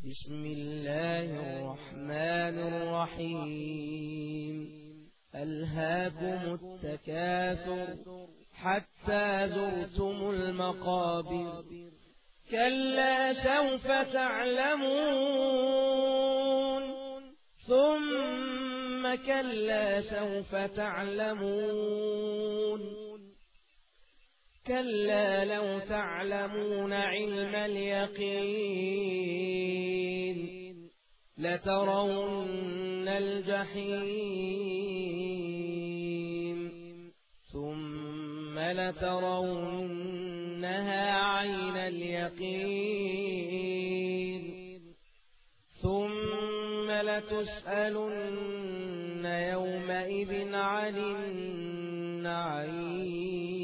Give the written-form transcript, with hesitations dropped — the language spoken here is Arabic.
بسم الله الرحمن الرحيم ألهاكم التكاثر حتى زرتم المقابر كلا سوف تعلمون ثم كلا سوف تعلمون كلا لو تعلمون علم اليقين لترون الجحيم ثم لترونها عين اليقين ثم لتسألن يومئذ عن النعيم